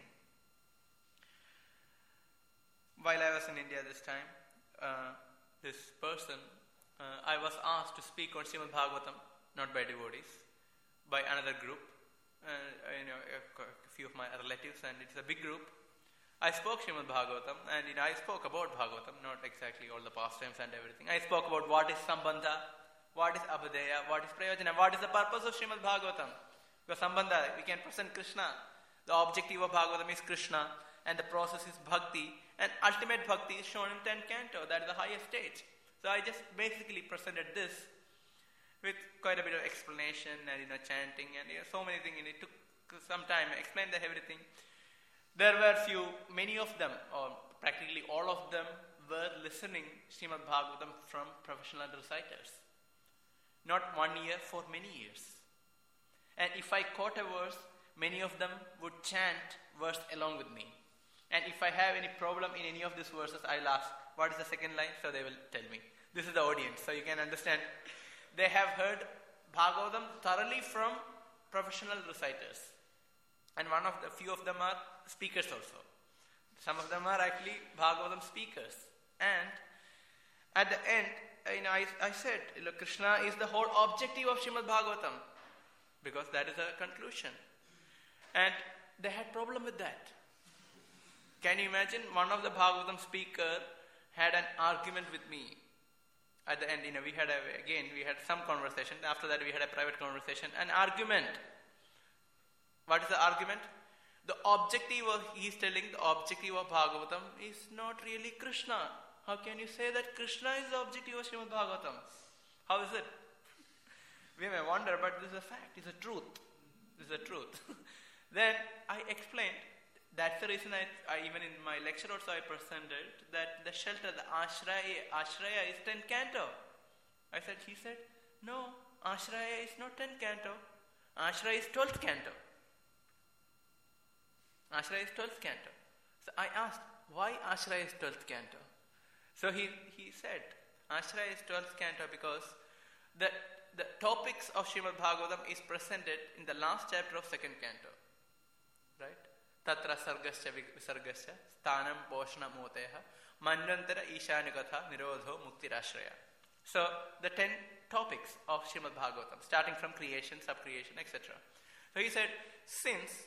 While I was in India this time, uh, this person, uh, I was asked to speak on Srimad Bhagavatam, not by devotees, by another group, uh, you know, a, a few of my relatives, and it's a big group. I spoke Srimad Bhagavatam, and you know, I spoke about Bhagavatam, not exactly all the pastimes and everything. I spoke about what is Sambandha, what is Abhadeya, what is Prayojana, what is the purpose of Srimad Bhagavatam. Because Sambandha, we can present Krishna. The objective of Bhagavatam is Krishna, and the process is Bhakti, and ultimate Bhakti is shown in tenth canto, that is the highest stage. So I just basically presented this with quite a bit of explanation and you know chanting and you know, so many things, and it took some time to explain the everything. There were few, many of them, or practically all of them, were listening Srimad Bhagavatam from professional reciters. Not one year, for many years. And if I quote a verse, many of them would chant verse along with me. And if I have any problem in any of these verses, I'll ask, what is the second line? So they will tell me. This is the audience, so you can understand. They have heard Bhagavatam thoroughly from professional reciters. And one of the few of them are speakers also. Some of them are actually Bhagavatam speakers. And at the end, you know, I, I said, look, Krishna is the whole objective of Srimad Bhagavatam. Because that is a conclusion. And they had problem with that. Can you imagine? One of the Bhagavatam speaker had an argument with me. At the end, you know, we had a, again, we had some conversation. After that, we had a private conversation. An argument. What is the argument? The objective of, he is telling the objective of Bhagavatam is not really Krishna. How can you say that Krishna is the objective of Srimad Bhagavatam? How is it? We may wonder, but this is a fact, it's a truth. This is a truth. Then I explained, that's the reason I, I even in my lecture also I presented that the shelter, the Ashraya, Ashraya is tenth canto. I said, he said, no, Ashraya is not tenth canto. Ashraya is twelfth canto. Ashraya is twelfth canto. So I asked, why Ashraya is twelfth canto? So he, he said, Ashraya is twelfth canto because the the topics of Srimad Bhagavatam is presented in the last chapter of second canto. Right? Tatra sargascha visargascha sthanam poshna moteha manvantara ishanikatha nirodho muktirashraya. So the ten topics of Srimad Bhagavatam, starting from creation, sub-creation, et cetera. So he said, since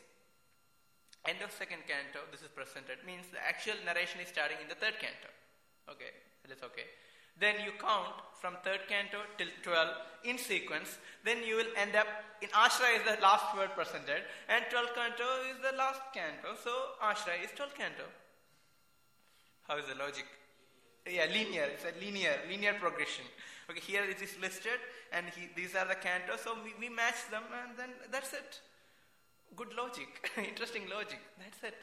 end of second canto, this is presented, means the actual narration is starting in the third canto. Okay, that is okay. Then you count from third canto till twelve in sequence. Then you will end up in Ashraya is the last word presented, and twelfth canto is the last canto. So Ashraya is twelfth canto. How is the logic? Yeah, linear. It's a linear, linear progression. Okay, here it is listed, and he, these are the cantos. So we, we match them, and then that's it. Good logic, interesting logic. That's it.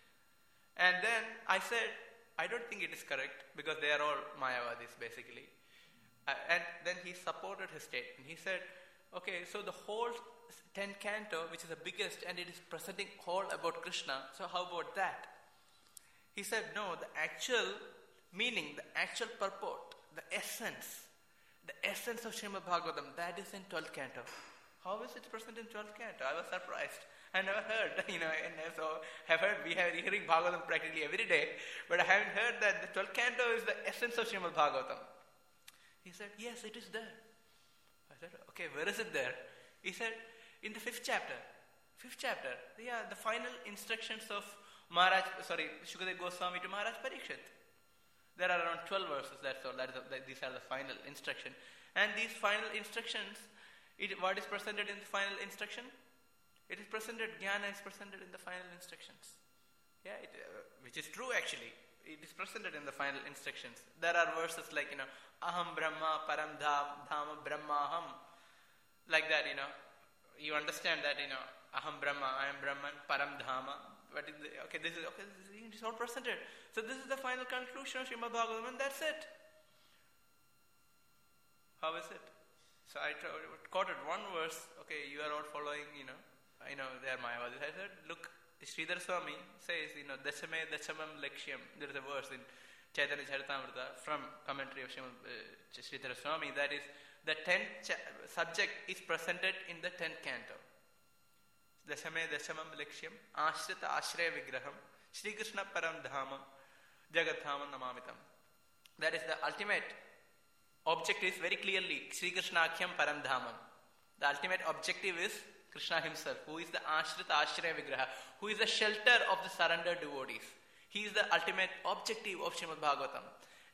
And then I said, I don't think it is correct because they are all Mayavadis basically. Uh, and then he supported his statement. He said, okay, so the whole tenth canto, which is the biggest, and it is presenting all about Krishna. So how about that? He said, no, the actual meaning, the actual purport, the essence, the essence of Srimad Bhagavatam, that is in twelfth canto. How is it present in twelfth canto? I was surprised. I never heard, you know, and so have heard, we have hearing Bhagavatam practically every day, but I haven't heard that the twelfth canto is the essence of Srimad Bhagavatam. He said, yes, it is there. I said, okay, where is it there? He said, in the fifth chapter. Fifth chapter, yeah, the final instructions of Maharaj, sorry, Shukadeva Goswami to Maharaj Parikshit. There are around twelve verses, that's all, that is the, that, these are the final instruction. And these final instructions, it, what is presented in the final instruction? It is presented, Jnana is presented in the final instructions. Yeah, it, uh, which is true actually. It is presented in the final instructions. There are verses like, you know, Aham Brahma, Param Dham, Dhama Brahmaham. Like that, you know. You understand that, you know, Aham Brahma, I am Brahman, Param Dhama. But in the, okay, this is okay, this is, it is all presented. So this is the final conclusion of Srimad Bhagavatam, and that's it. How is it? So I tried, quoted one verse. Okay, you are all following, you know. I know they are Mayavadis. I said, look, Sridhar Swami says, you know, Dashame Dashamam Lakshyam. There is a verse in Chaitanya Charitamrita from commentary of Srimad uh, Sridhar Swami, that is, the tenth cha- subject is presented in the tenth canto. Dashame Dashamam Lakshyam, Ashrita Ashraya Vigraham, Shri Krishna Param Dhamam, Jagat Dhamam Namamitam. That is the ultimate objective is very clearly Shri Krishna Akhyam Param Dhamam. The ultimate objective is Krishna himself, who is the Ashrita Ashraya Vigraha, who is the shelter of the surrendered devotees. He is the ultimate objective of Srimad Bhagavatam.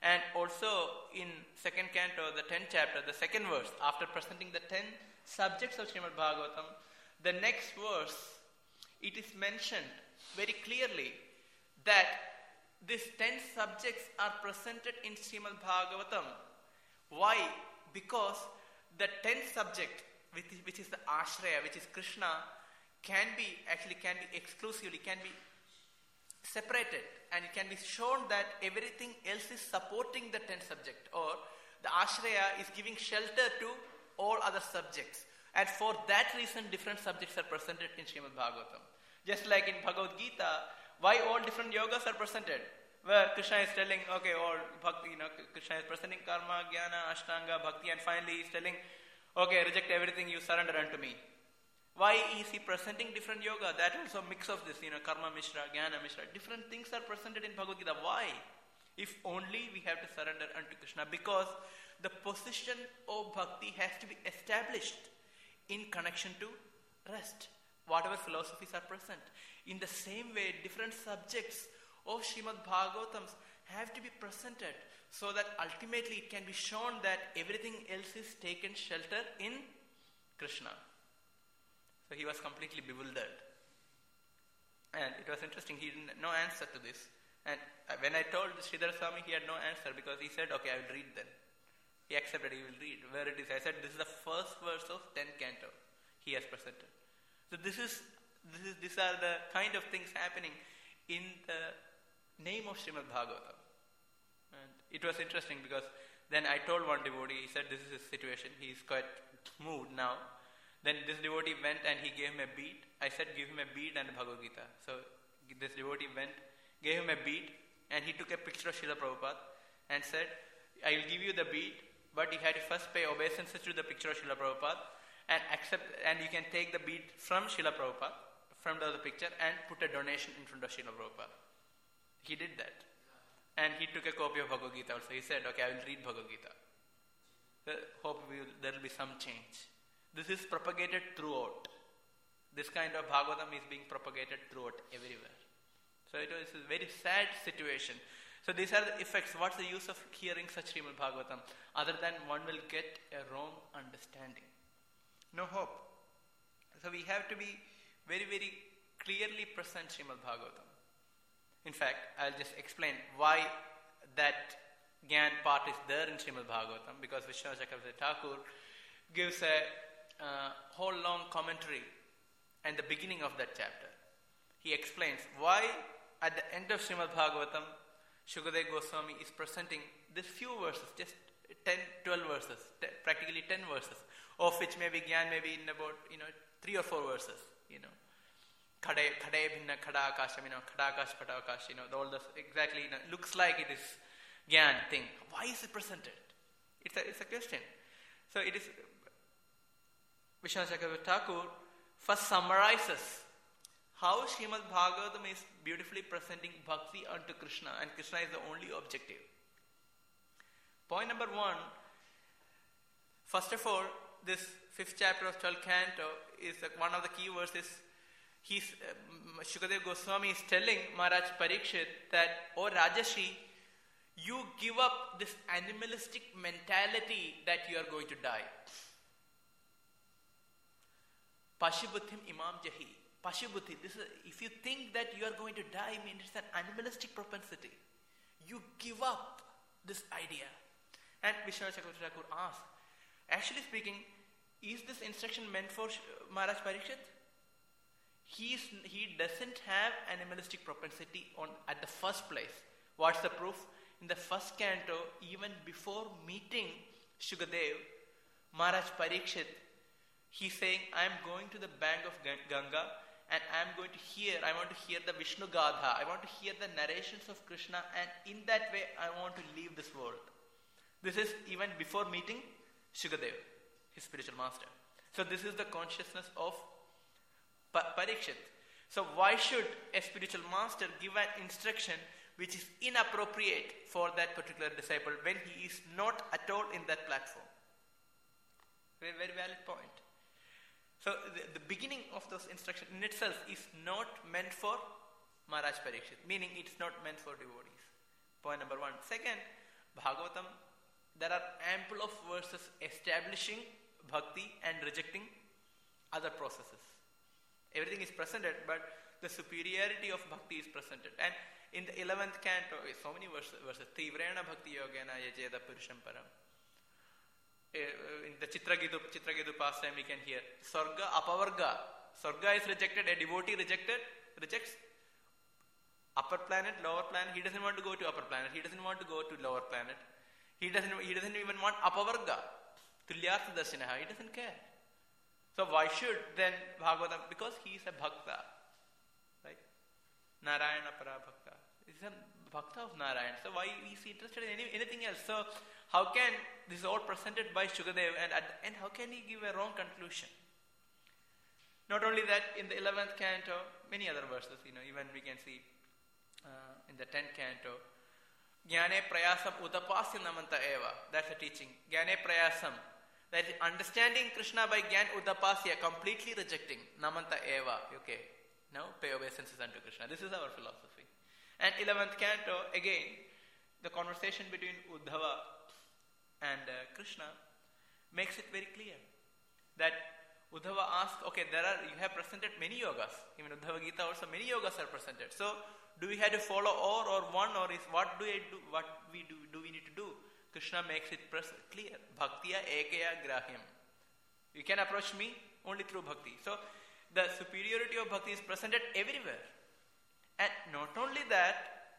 And also in second canto, the tenth chapter, the second verse, after presenting the ten subjects of Srimad Bhagavatam, the next verse, it is mentioned very clearly that these ten subjects are presented in Srimad Bhagavatam. Why? Because the tenth subject, which is, which is the Ashraya, which is Krishna, can be, actually can be exclusively, can be separated, and it can be shown that everything else is supporting the tenth subject, or the Ashraya is giving shelter to all other subjects. And for that reason, different subjects are presented in Srimad Bhagavatam. Just like in Bhagavad Gita, why all different yogas are presented? Where Krishna is telling, okay, all bhakti, you know, Krishna is presenting karma, jnana, ashtanga, bhakti, and finally he is telling, okay, reject everything, you surrender unto me. Why is he presenting different yoga? That also mix of this, you know, karma mishra, jnana mishra. Different things are presented in Bhagavad Gita. Why? If only we have to surrender unto Krishna. Because the position of bhakti has to be established in connection to rest. Whatever philosophies are present. In the same way, different subjects of Srimad Bhagavatams have to be presented so that ultimately it can be shown that everything else is taken shelter in Krishna. So he was completely bewildered. And it was interesting, he didn't no answer to this. And when I told Sridhar Swami, he had no answer because he said, okay, I will read then. He accepted, he will read. Where it is, I said, this is the first verse of tenth canto he has presented. So this is, this is, these are the kind of things happening in the name of Srimad Bhagavatam. And it was interesting because then I told one devotee, he said, this is his situation, he is quite moved now. Then this devotee went and he gave him a bead. I said, give him a bead and a Bhagavad Gita. So this devotee went, gave him a bead, and he took a picture of Srila Prabhupada and said, I will give you the bead, but you had to first pay obeisances to the picture of Srila Prabhupada and accept, and you can take the bead from Srila Prabhupada, from the picture, and put a donation in front of Srila Prabhupada. He did that. And he took a copy of Bhagavad Gita also. He said, okay, I will read Bhagavad Gita. So hope we will, there will be some change. This is propagated throughout. This kind of Bhagavatam is being propagated throughout everywhere. So it is a very sad situation. So these are the effects. What's the use of hearing such Srimad Bhagavatam? Other than one will get a wrong understanding. No hope. So we have to be very, very clearly present Srimad Bhagavatam. In fact, I'll just explain why that Gyan part is there in Srimad Bhagavatam, because Vishwanath Chakravarti Thakur gives a uh, whole long commentary and the beginning of that chapter. He explains why at the end of Srimad Bhagavatam, Shukadeva Goswami is presenting these few verses, just ten, twelve verses, ten, practically ten verses, of which maybe Gyan maybe in about, you know, three or four verses, you know. Khade, khade bhinna khada akasham, you know, khada akash, pada akash, you know, all this exactly, you know, looks like it is Gyan thing. Why is it presented? It's a, it's a question. So it is, Vishwanath Chakravarti Thakur first summarizes how Srimad Bhagavatam is beautifully presenting bhakti unto Krishna, and Krishna is the only objective. Point number one, first of all, this fifth chapter of twelfth canto is uh, one of the key verses. He's, uh, Shukadeva Goswami is telling Maharaj Parikshit that, O Rajashi, you give up this animalistic mentality that you are going to die. Pashibuddhim imam jahi. Pashibuddhi, this is, if you think that you are going to die, I mean it's an animalistic propensity. You give up this idea. And Vishwanath Chakravarti Thakur asks, actually speaking, is this instruction meant for Maharaj Parikshit? He, is, he doesn't have animalistic propensity on at the first place. What's the proof? In the first canto, even before meeting Shukadeva, Maharaj Parikshit, he's saying, I am going to the bank of Ganga and I am going to hear, I want to hear the Vishnu Gadha, I want to hear the narrations of Krishna, and in that way I want to leave this world. This is even before meeting Shukadeva, his spiritual master. So this is the consciousness of Parikshit. So why should a spiritual master give an instruction which is inappropriate for that particular disciple when he is not at all in that platform? Very, very valid point. So the, the beginning of those instructions in itself is not meant for Maharaj Parikshit, meaning it's not meant for devotees. Point number one. Second, Bhagavatam, there are ample of verses establishing bhakti and rejecting other processes. Everything is presented, but the superiority of bhakti is presented. And in the eleventh canto, so many verses, verses Tivrena Bhakti Yogena Yajeda Purusham Param. In the Chitragidu, Chitragidu pastime we can hear Sarga Apavarga. Sarga is rejected, a devotee rejected, rejects upper planet, lower planet. He doesn't want to go to upper planet. He doesn't want to go to lower planet. He doesn't he doesn't even want Apavarga. Tulyartha Darshinaha. He doesn't care. So why should then Bhagavatam? Because he is a bhakta. Right? Narayana para bhakta. He is a bhakta of Narayana. So why is he interested in any, anything else? So how can this is all presented by Shukadev, and at the end how can he give a wrong conclusion? Not only that, in the eleventh canto, many other verses, you know, even we can see uh, in the tenth canto, Jnane Prayasam Udapasya Namanta Eva. That's a teaching. Jnane Prayasam. That is understanding Krishna by Gyan Udapasya, completely rejecting Namanta Eva. Okay, now pay obeisances unto Krishna. This is our philosophy. And eleventh canto, again, the conversation between Uddhava and uh, Krishna makes it very clear that Uddhava asks, okay, there are you have presented many yogas. Even Uddhava Gita also many yogas are presented. So do we have to follow all or one, or is what do I do? What we do? Do we need to do? Krishna makes it pres- clear. Bhaktiya ekaya grahyam. You can approach me only through bhakti. So the superiority of bhakti is presented everywhere. And not only that,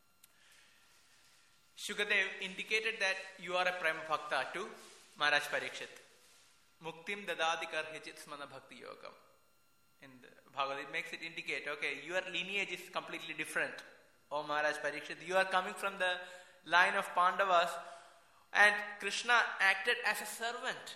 Shukadev indicated that you are a Prema Bhakta to Maharaj Parikshit. Muktim dadadi karhechit smana bhakti yogam. In the Bhagavad, it makes it indicate, okay, your lineage is completely different. Oh Maharaj Parikshit, you are coming from the line of Pandavas, and Krishna acted as a servant.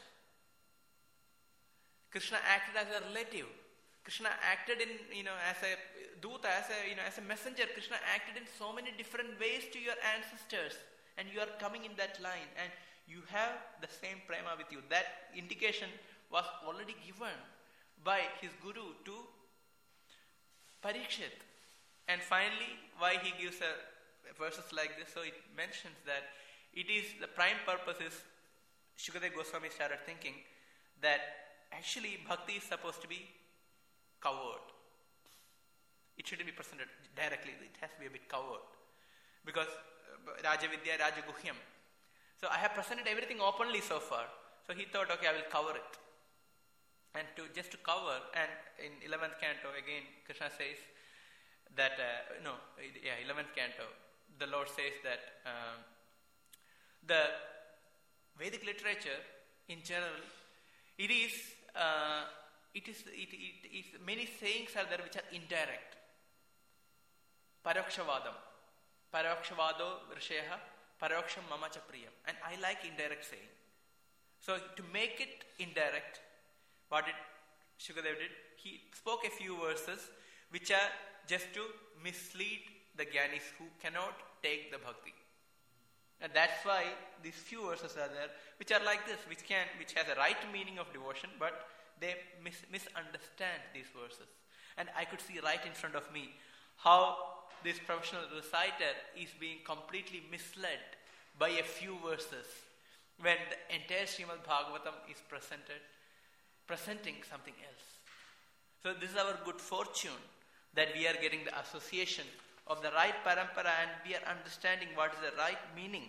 Krishna acted as a relative. Krishna acted in, you know, as a Duta, as a, you know, as a messenger. Krishna acted in so many different ways to your ancestors, and you are coming in that line, and you have the same prema with you. That indication was already given by his guru to Parikshit. And finally, why he gives a verses like this? So it mentions that it is the prime purpose is Shukadeva Goswami started thinking that actually bhakti is supposed to be covered. It shouldn't be presented directly. It has to be a bit covered. Because uh, Rajavidya, Rajaguhyam. So I have presented everything openly so far. So he thought, okay, I will cover it. And to just to cover, and in eleventh canto again, Krishna says that, uh, no, yeah, eleventh canto, the Lord says that um, the Vedic literature in general, it is, uh, it is, it, it is, many sayings are there which are indirect. Parakshavadam. Parakshavado Risheha, Paraksham Mama Cha Priyam. And I like indirect saying. So to make it indirect, what did Shukadev did? He spoke a few verses which are just to mislead the Gyanis who cannot take the bhakti. And that's why these few verses are there, which are like this, which can, which has a right meaning of devotion, but they mis- misunderstand these verses. And I could see right in front of me how this professional reciter is being completely misled by a few verses when the entire Srimad Bhagavatam is presented, presenting something else. So this is our good fortune that we are getting the association of the right parampara and we are understanding what is the right meaning.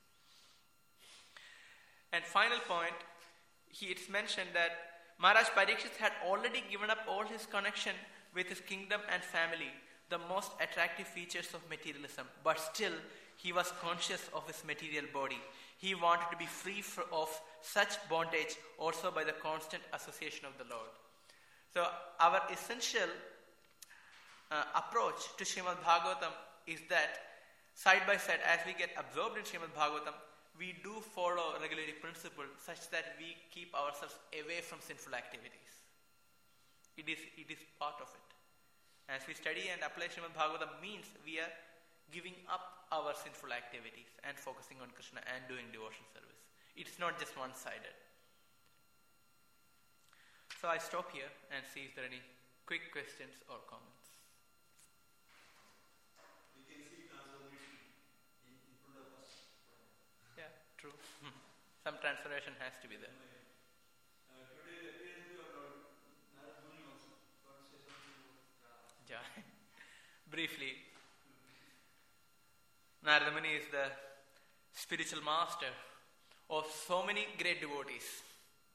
And final point, he, it's mentioned that Maharaj Parikshit had already given up all his connection with his kingdom and family, the most attractive features of materialism, but still he was conscious of his material body. He wanted to be free for, of such bondage also by the constant association of the Lord. So our essential uh, approach to Srimad Bhagavatam is that side by side, as we get absorbed in Srimad Bhagavatam, we do follow regulatory principles such that we keep ourselves away from sinful activities. It is, it is part of it. As we study and apply Srimad Bhagavatam means we are giving up our sinful activities and focusing on Krishna and doing devotion service. It's not just one-sided. So I stop here and see if there are any quick questions or comments. We can see transformation in, in front of us. Some transformation has to be there. Yeah. Briefly, Narada Muni is the spiritual master of so many great devotees.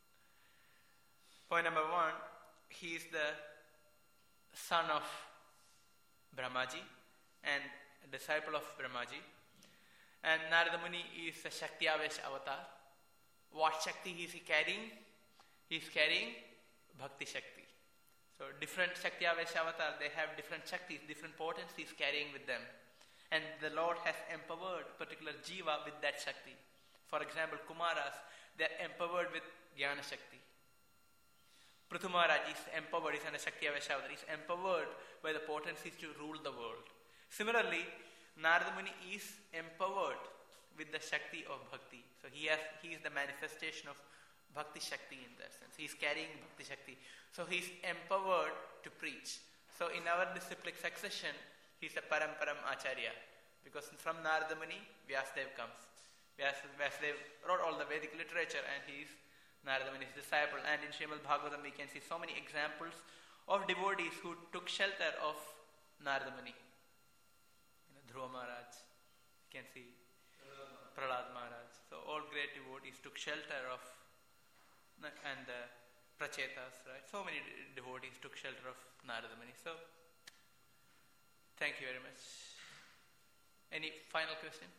Point number one, he is the son of Brahmaji and a disciple of Brahmaji. And Narada Muni is a Shakti-Avesh avatar. What Shakti is he carrying? He is carrying Bhakti Shakti. So different Shakti-Avesh avatar, they have different Shaktis, different potencies carrying with them. And the Lord has empowered particular Jiva with that Shakti. For example, Kumaras, they are empowered with Jnana Shakti. Prithu Maharaj is empowered, he is a Shakti-Avesh avatar, he is empowered by the potencies to rule the world. Similarly, Narada Muni is empowered with the Shakti of Bhakti. So he has, he is the manifestation of Bhakti Shakti in that sense. He is carrying Bhakti Shakti. So he is empowered to preach. So in our disciplic succession, he is a Paramparam Acharya. Because from Narada Muni, Vyasadeva comes. Vyas- Vyasadeva wrote all the Vedic literature and he is Narada Muni's disciple. And in Srimad Bhagavatam we can see so many examples of devotees who took shelter of Narada Muni. You know, Dhruva Maharaj, you can see Prahlad Maharaj. So all great devotees took shelter of, and the Prachetas, right? So many devotees took shelter of Narada Muni. So, thank you very much. Any final question?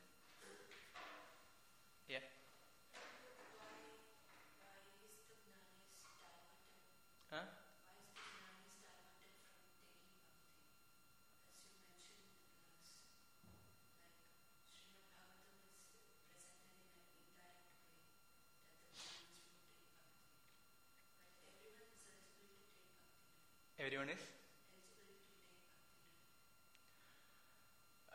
Yeah. Huh? Everyone is? Uh,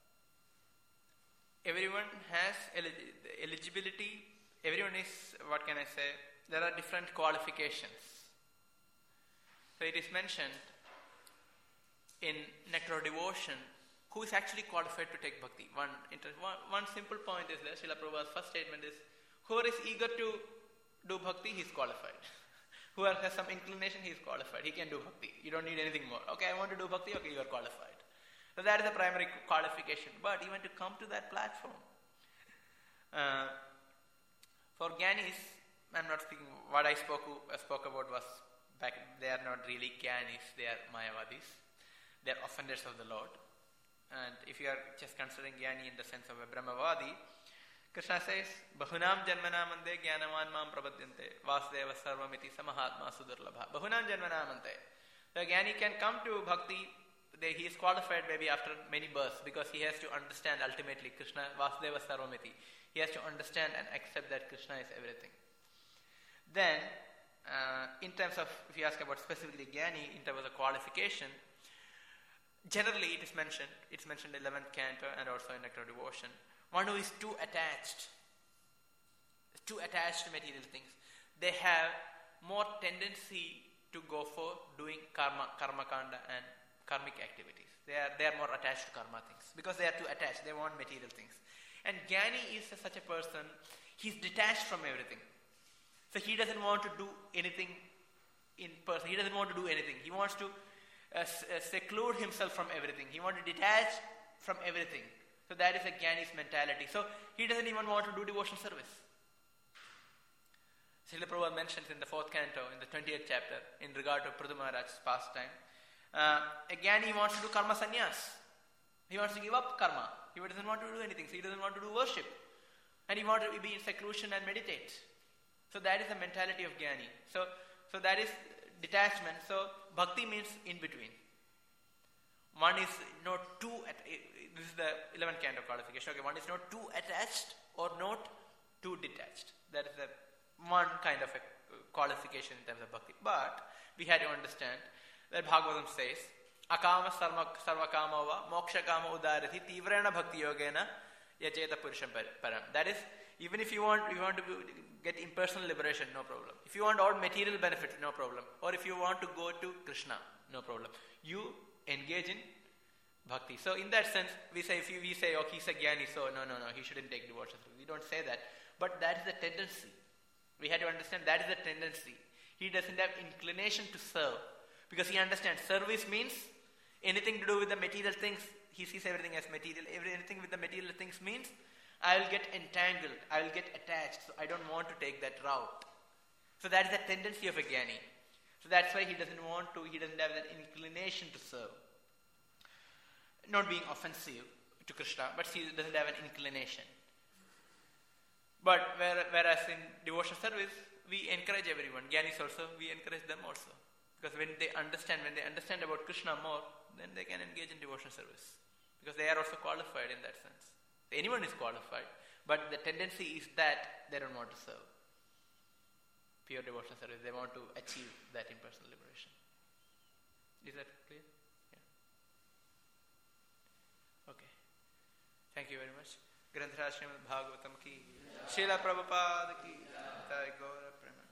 everyone has elig- eligibility. Everyone is, what can I say? There are different qualifications. So it is mentioned in Nectar of Devotion who is actually qualified to take bhakti. One, inter- one, one simple point is there. Srila Prabhupada's first statement is, whoever is eager to do bhakti, he is qualified. Whoever has some inclination, he is qualified. He can do bhakti. You don't need anything more. Okay, I want to do bhakti. Okay, you are qualified. So that is the primary qualification. But even to come to that platform, uh, for Gyanis, I'm not speaking, what I spoke, I spoke about was back, they are not really Gyanis, they are Mayavadis. They are offenders of the Lord. And if you are just considering Gyani in the sense of a Brahmavadi, Krishna says, Bahunam janmanamante gyanavan mam prapadyante vasudeva sarvamiti samahatma sudurlabha. Bahunam janmanamante. The Gyani can come to bhakti, they, he is qualified maybe after many births because he has to understand ultimately Krishna, Vasudeva sarvamiti. He has to understand and accept that Krishna is everything. Then, uh, in terms of, if you ask about specifically Gyani, in terms of the qualification, generally it is mentioned, it's mentioned in eleventh canto and also in Nectar of Devotion. One who is too attached, too attached to material things, they have more tendency to go for doing karma, karma kanda and karmic activities. They are they are more attached to karma things because they are too attached. They want material things. And Gyani is such a person. He's detached from everything. So he doesn't want to do anything in person. He doesn't want to do anything. He wants to uh, seclude himself from everything. He wants to detach from everything. So that is a Gyani's mentality. So he doesn't even want to do devotional service. Srila Prabhupada mentions in the fourth canto, in the twentieth chapter, in regard to Prithu Maharaj's pastime, uh, a Gyani wants to do karma sannyas. He wants to give up karma. He doesn't want to do anything. So he doesn't want to do worship. And he wants to be in seclusion and meditate. So that is the mentality of Gyani. So, so that is detachment. So bhakti means in between. One is not too, at, this is the eleventh canto qualification. Okay, one is not too attached or not too detached. That is the one kind of a qualification in terms of bhakti. But we had to understand that Bhagavatam says, Akama sarva, sarva kama va moksha kama udarathi tivrena bhakti yogena yacheta purusham param. That is, even if you want you want to get impersonal liberation, no problem. If you want all material benefits, no problem. Or if you want to go to Krishna, no problem. You engage in bhakti. So in that sense, we say, if you, we say, oh, he's a Gyani, so no, no, no, he shouldn't take devotion. We don't say that. But that is the tendency. We have to understand that is the tendency. He doesn't have inclination to serve because he understands service means anything to do with the material things. He sees everything as material. Everything with the material things means I will get entangled, I will get attached, so I don't want to take that route. So that is the tendency of a jnani. So that's why he doesn't want to, he doesn't have that inclination to serve. Not being offensive to Krishna, but he doesn't have an inclination. But whereas in devotional service, we encourage everyone. Jnanis also, we encourage them also. Because when they understand, when they understand about Krishna more, then they can engage in devotional service. Because they are also qualified in that sense. Anyone is qualified, but the tendency is that they don't want to serve. Pure devotional service, they want to achieve that impersonal liberation. Is that clear? Yeah. Okay. Thank you very much. Granthara Srimad Bhagavatam ki, Srila Prabhupada ki, Jai Gaura Prema.